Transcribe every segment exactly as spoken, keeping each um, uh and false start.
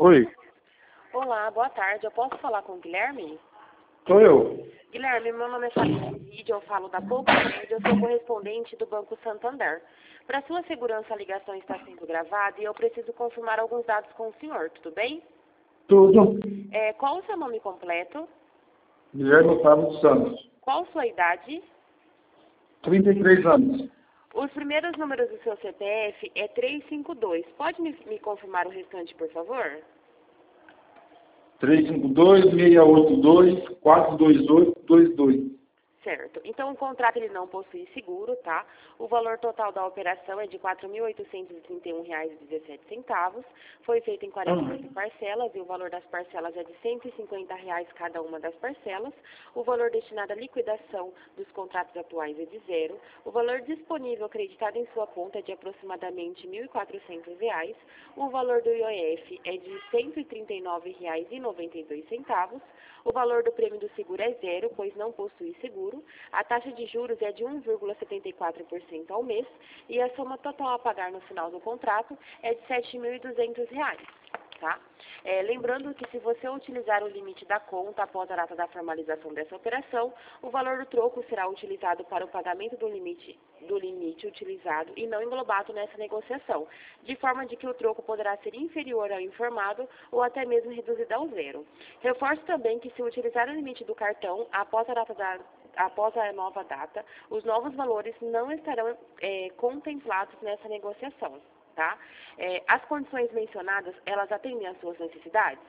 Oi, Olá, boa tarde. Eu posso falar com o Guilherme? sou eu. Guilherme, meu nome é Fabio Vídeo, eu falo da Pouco Rede, eu sou correspondente do Banco Santander. Para sua segurança, a ligação está sendo gravada e eu preciso confirmar alguns dados com o senhor, tudo bem? Tudo. É, qual o seu nome completo? Guilherme Otávio dos Santos. Qual sua idade? trinta e três anos. Os primeiros números do seu C P F é trezentos e cinquenta e dois. Pode me, me confirmar o restante, por favor? trezentos e cinquenta e dois, seiscentos e oitenta e dois, quatrocentos e vinte e oito, vinte e dois. Certo. Então, o contrato ele não possui seguro, tá? O valor total da operação é de quatro mil oitocentos e trinta e um reais e dezessete centavos. Foi feito em quarenta e oito parcelas e o valor das parcelas é de cento e cinquenta reais cada uma das parcelas. O valor destinado à liquidação dos contratos atuais é de zero. O valor disponível acreditado em sua conta é de aproximadamente mil e quatrocentos reais. O valor do I O F é de cento e trinta e nove reais e noventa e dois centavos. O valor do prêmio do seguro é zero, pois não possui seguro. A taxa de juros é de um vírgula setenta e quatro por cento ao mês e a soma total a pagar no final do contrato é de sete mil e duzentos reais. Tá? É, lembrando que se você utilizar o limite da conta após a data da formalização dessa operação, o valor do troco será utilizado para o pagamento do limite, do limite utilizado e não englobado nessa negociação, de forma de que o troco poderá ser inferior ao informado ou até mesmo reduzido ao zero. Reforço também que se utilizar o limite do cartão após a data da após a nova data, os novos valores não estarão é, contemplados nessa negociação. Tá? É, as condições mencionadas, elas atendem às suas necessidades?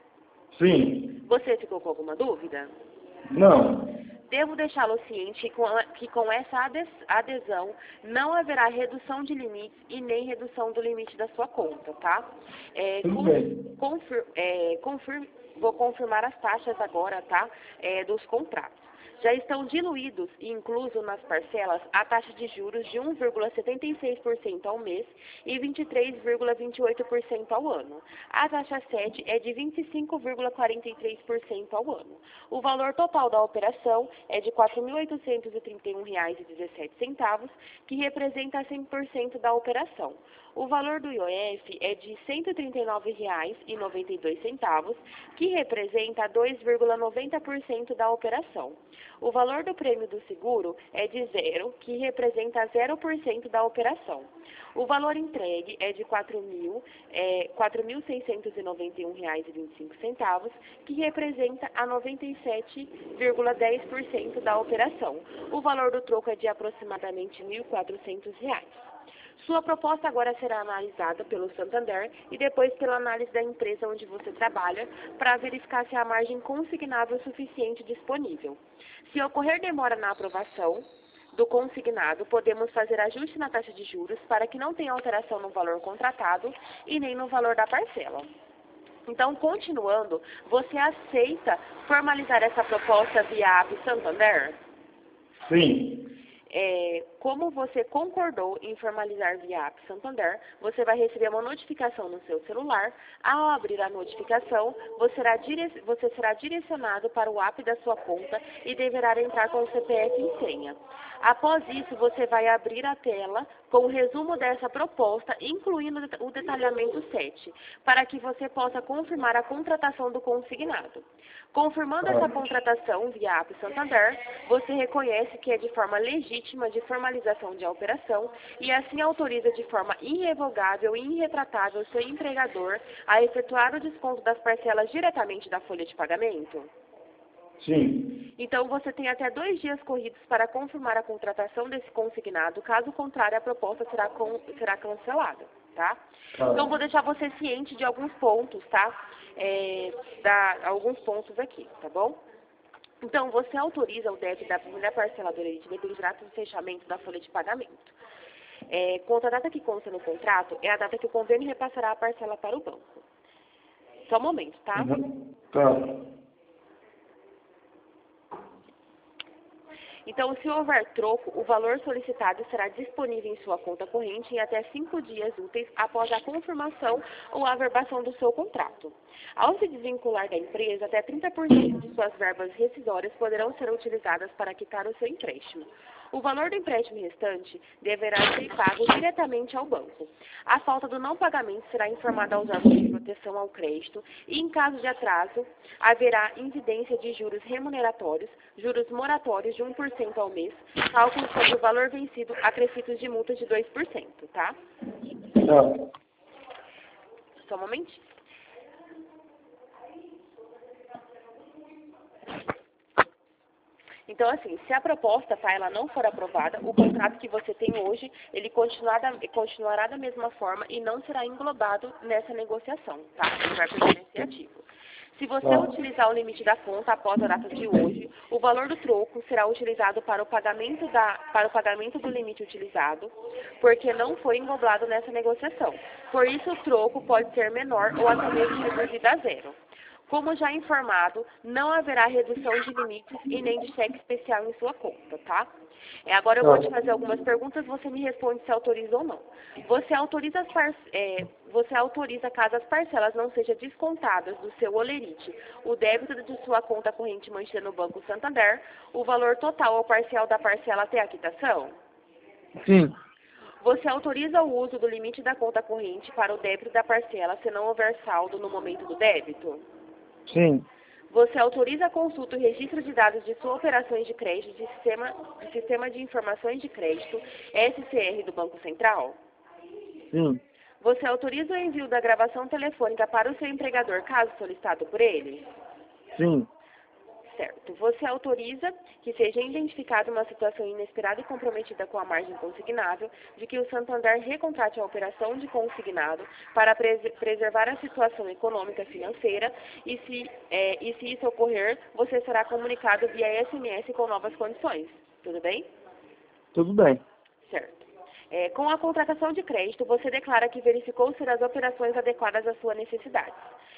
Sim. Você ficou com alguma dúvida? Não. Devo deixá-lo ciente que com, que com essa adesão não haverá redução de limites e nem redução do limite da sua conta, tá? É, Tudo com, bem. confir, é, confir, vou confirmar as taxas agora, tá? É, dos contratos. Já estão diluídos e incluso nas parcelas a taxa de juros de um vírgula setenta e seis por cento ao mês e vinte e três vírgula vinte e oito por cento ao ano. A taxa sede é de vinte e cinco vírgula quarenta e três por cento ao ano. O valor total da operação é de quatro mil oitocentos e trinta e um reais e dezessete centavos, que representa cem por cento da operação. O valor do I O F é de cento e trinta e nove reais e noventa e dois centavos, que representa dois vírgula noventa por cento da operação. O valor do prêmio do seguro é de zero, que representa zero por cento da operação. O valor entregue é de quatro mil seiscentos e noventa e um reais e vinte e cinco centavos, que representa a noventa e sete vírgula dez por cento da operação. O valor do troco é de aproximadamente mil e quatrocentos reais. Sua proposta agora será analisada pelo Santander e depois pela análise da empresa onde você trabalha para verificar se há margem consignável suficiente disponível. Se ocorrer demora na aprovação do consignado, podemos fazer ajuste na taxa de juros para que não tenha alteração no valor contratado e nem no valor da parcela. Então, continuando, você aceita formalizar essa proposta via app Santander? Sim. É, como você concordou em formalizar via app Santander, você vai receber uma notificação no seu celular. Ao abrir a notificação, você será, dire... você será direcionado para o app da sua conta e deverá entrar com o C P F e senha. Após isso, você vai abrir a tela com o resumo dessa proposta, incluindo o detalhamento sete, para que você possa confirmar a contratação do consignado. Confirmando essa contratação via app Santander, você reconhece que é de forma legítima de formalização de operação e assim autoriza de forma irrevogável e irretratável seu empregador a efetuar o desconto das parcelas diretamente da folha de pagamento? Sim. Então, você tem até dois dias corridos para confirmar a contratação desse consignado, caso contrário, a proposta será, com, será cancelada, tá? Tá. Então, vou deixar você ciente de alguns pontos, tá? É, da, alguns pontos aqui, tá bom? Então, você autoriza o débito da primeira parcela do Elite pelos datas de fechamento da folha de pagamento. É, quanto à data que consta no contrato, é a data que o convênio repassará a parcela para o banco. Só um momento, tá? Uhum. Tá. Então, se houver troco, o valor solicitado será disponível em sua conta corrente em até cinco dias úteis após a confirmação ou averbação do seu contrato. Ao se desvincular da empresa, até trinta por cento de suas verbas rescisórias poderão ser utilizadas para quitar o seu empréstimo. O valor do empréstimo restante deverá ser pago diretamente ao banco. A falta do não pagamento será informada aos órgãos de proteção ao crédito e, em caso de atraso, haverá incidência de juros remuneratórios, juros moratórios de um por cento ao mês, cálculo sobre o valor vencido, acrescidos de multa de dois por cento, tá? Tá. Só um momentinho. Então, assim, se a proposta, tá, ela não for aprovada, o contrato que você tem hoje, ele continuará, continuará da mesma forma e não será englobado nessa negociação, tá? Ele vai permanecer ativo. Se você Tá. utilizar o limite da conta após a data de hoje, o valor do troco será utilizado para o pagamento, da, para o pagamento do limite utilizado, porque não foi englobado nessa negociação. Por isso, o troco pode ser menor ou até mesmo reduzido a zero. Como já informado, não haverá redução de limites e nem de cheque especial em sua conta, tá? É, agora eu vou te fazer algumas perguntas, você me responde se autoriza ou não. Você autoriza, as par... é, você autoriza caso as parcelas não sejam descontadas do seu olerite, o débito de sua conta corrente mantida no Banco Santander, o valor total ou parcial da parcela até a quitação? Sim. Você autoriza o uso do limite da conta corrente para o débito da parcela se não houver saldo no momento do débito? Sim. Você autoriza a consulta e registro de dados de suas operações de crédito de sistema, de sistema de informações de crédito, S C R, do Banco Central? Sim. Você autoriza o envio da gravação telefônica para o seu empregador, caso solicitado por ele? Sim. Certo. Você autoriza que seja identificada uma situação inesperada e comprometida com a margem consignável, de que o Santander recontrate a operação de consignado para pres preservar a situação econômica e financeira e se, é, e se isso ocorrer, você será comunicado via S M S com novas condições. Tudo bem? Tudo bem. Certo. É, com a contratação de crédito, você declara que verificou ser as operações adequadas às suas necessidades.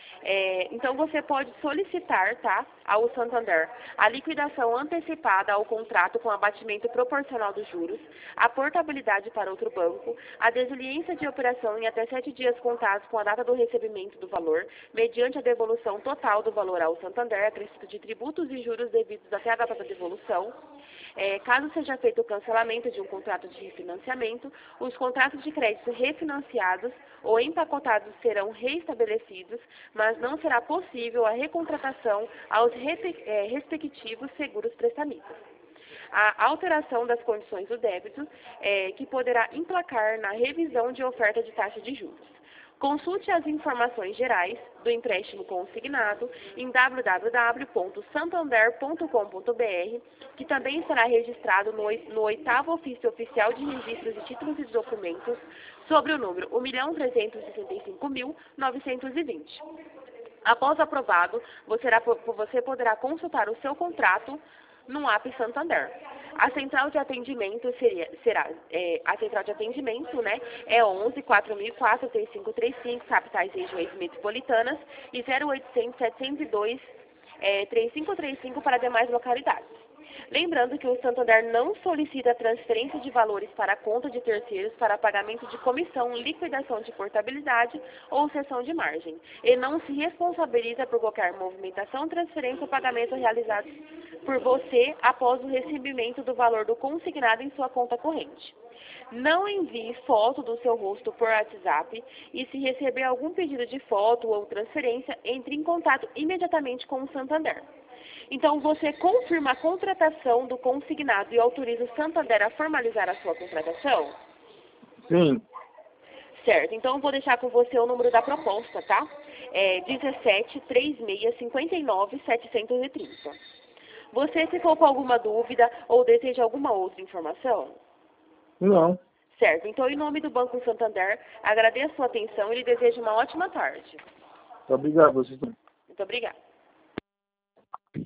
É, então, você pode solicitar, tá, ao Santander a liquidação antecipada ao contrato com abatimento proporcional dos juros, a portabilidade para outro banco, a desiliência de operação em até sete dias contados com a data do recebimento do valor, mediante a devolução total do valor ao Santander, acrescido de tributos e juros devidos até a data da devolução. É, caso seja feito o cancelamento de um contrato de refinanciamento, os contratos de crédito refinanciados ou empacotados serão reestabelecidos, mas não será possível a recontratação aos é, respectivos seguros prestamistas. A alteração das condições do débito, é, que poderá implicar na revisão de oferta de taxa de juros. Consulte as informações gerais do empréstimo consignado em w w w ponto santander ponto com ponto b r, que também estará registrado no, no oitavo ofício oficial de registros de títulos e documentos sobre o número um milhão trezentos e sessenta e cinco mil novecentos e vinte. Após aprovado, você, você poderá consultar o seu contrato no app Santander. A central de atendimento seria, será, é, a central de atendimento, né, é onze, quatro mil e quatro, três cinco três cinco, capitais e regiões metropolitanas, e zero oitocentos, setecentos e dois, é, três cinco três cinco para demais localidades. Lembrando que o Santander não solicita transferência de valores para a conta de terceiros para pagamento de comissão, liquidação de portabilidade ou cessão de margem. E não se responsabiliza por qualquer movimentação, transferência ou pagamento realizados por você após o recebimento do valor do consignado em sua conta corrente. Não envie foto do seu rosto por WhatsApp e, se receber algum pedido de foto ou transferência, entre em contato imediatamente com o Santander. Então, você confirma a contratação do consignado e autoriza o Santander a formalizar a sua contratação? Sim. Certo. Então, eu vou deixar com você o número da proposta, tá? É dezessete, trinta e seis, cinquenta e nove, setecentos e trinta. Você ficou com alguma dúvida ou deseja alguma outra informação? Não. Certo. Então, em nome do Banco Santander, agradeço a sua atenção e lhe desejo uma ótima tarde. Obrigado, vocês. Muito obrigada.